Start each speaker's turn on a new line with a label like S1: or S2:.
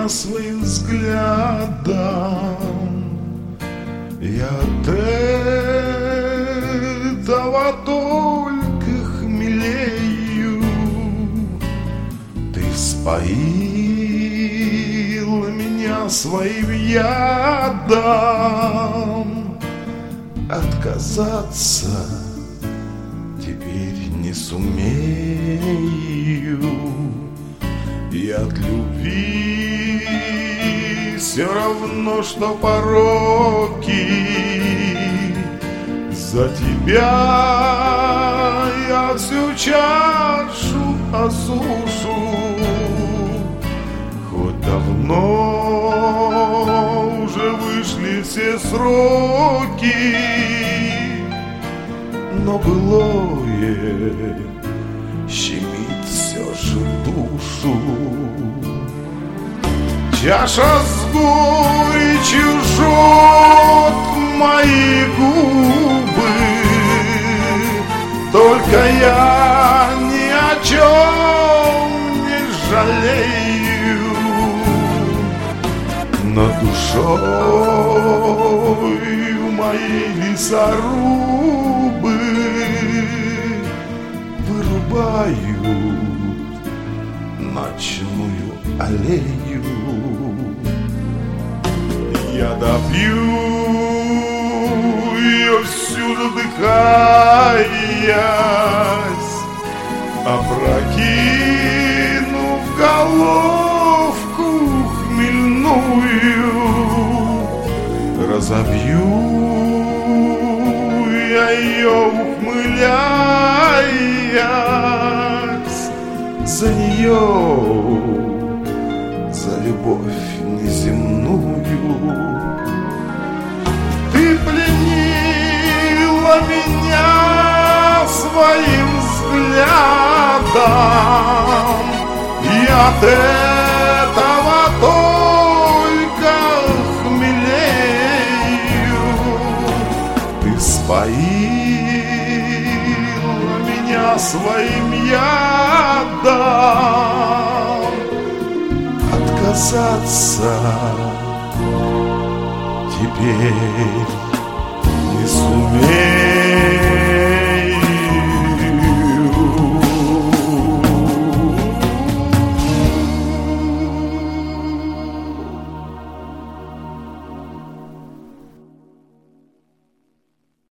S1: меня своим взглядом. Я от этого только хмелею. Ты вспоил меня своим ядом. Отказаться теперь не сумею. И от любви все равно, что пороки. За тебя я всю чашу осушу. Хоть давно уже вышли все сроки, но былое щемит все же душу. Чаша с горечью жжет мои губы, только я ни о чем не жалею. Над душою моей лесорубы вырубают ночную аллею. Я допью ее всю, задыхаясь, опрокинув головку хмельную. Разобью я ее, ухмыляясь, за нее, за любовь неземную. Ты пленила меня своим взглядом, и от этого только хмелею. Ты споила меня своим ядом. Отказаться теперь не сумею.